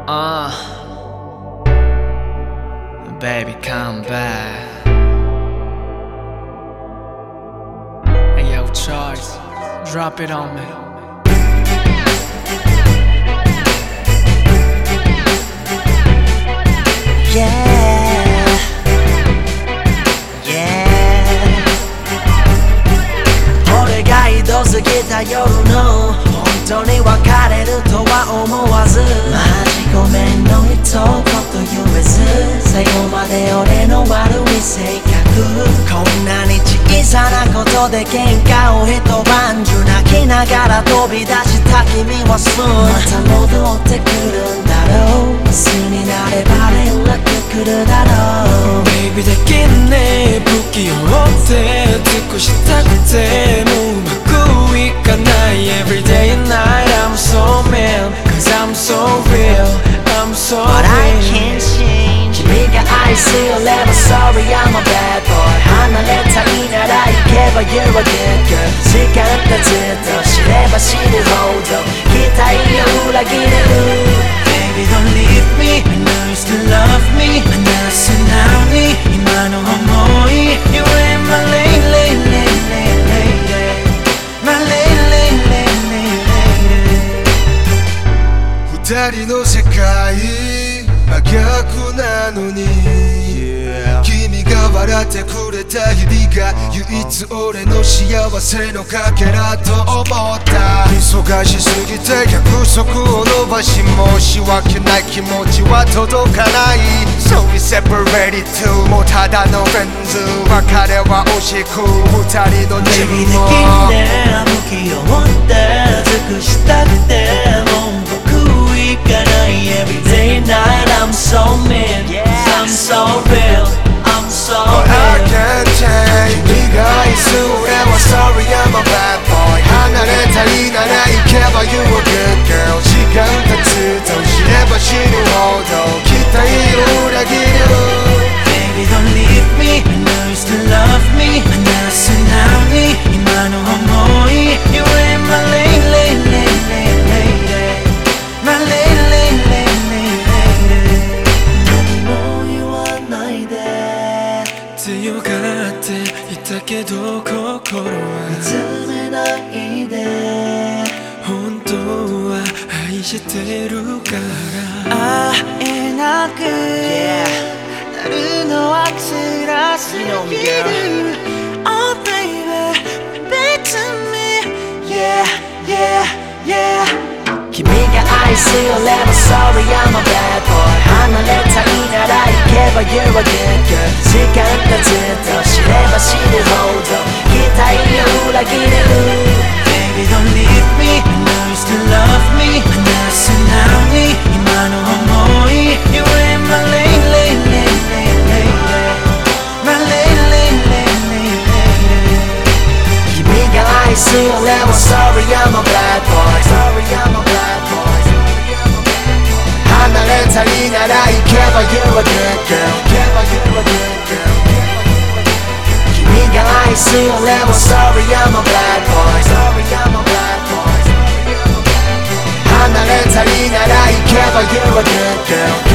Baby, come back. Hey, yo, Charles, drop it on me. Yeah, yeah. 俺が井戸過ぎた夜の本当に別れるとは思わず、マジごめんの一言言えず、最後まで俺の悪い性格、こんなに小さなことで喧嘩を一晩中泣きながら飛び出した君はまた戻ってくるんだろう。明日になれば連絡来るだろう。 Baby できんね不器用って尽くしたくてもうまくいかない Everyday and night I'm so mean Cause I'm so real I'm so real But I can't change 君が愛すれば Sorry I'm a bad boy 離れたいなら行けば You're a good girl 時間がずっと知れば知るほど期待を裏切れる Baby don't leave me I know you still love me 離すなに今の想い You ain't my lady My lady 二人の世界真逆なのに、君が笑ってくれた日々が唯一俺の幸せのかけらと思った。忙しすぎて約束を伸ばし申し訳ない気持ちは届かない。 So we separated too もうただのフレンズ別れは惜しく二人の自分も Baby できんね不器用って尽くしたくてもう僕行かない Everyday and night I'm so mean I'm so real I'm so But I real can't change 君が愛す俺は Sorry I'm a bad boy 離れたいなら行けば You a good girl 時間経つと知れば知るほど期待を裏切る Baby don't leave me I know you still love me 離すなに今の想い You ain't my lady My lady もう言わないで強がっていたけど心は見つめないで本当は愛してるから会えなくなるのは辛すぎる Oh baby back to me Yeah yeah yeah 君が愛すれば Sorry I'm a bad boy 離れたいなら行けば You're a good girl 時間がずっと知れば知るほど期待を裏切れる Baby don't leave me I know you still love me 離すなに今の想い You ain't my lady My lady 君が愛すれば Sorry I'm a bad boy Sorry I'm a bad boy 離れたいなら行けば You're a good girl 君が愛すれば Sorry I'm a bad boy Sorry I'm a bad boy 離れたいなら行けば You're a good girl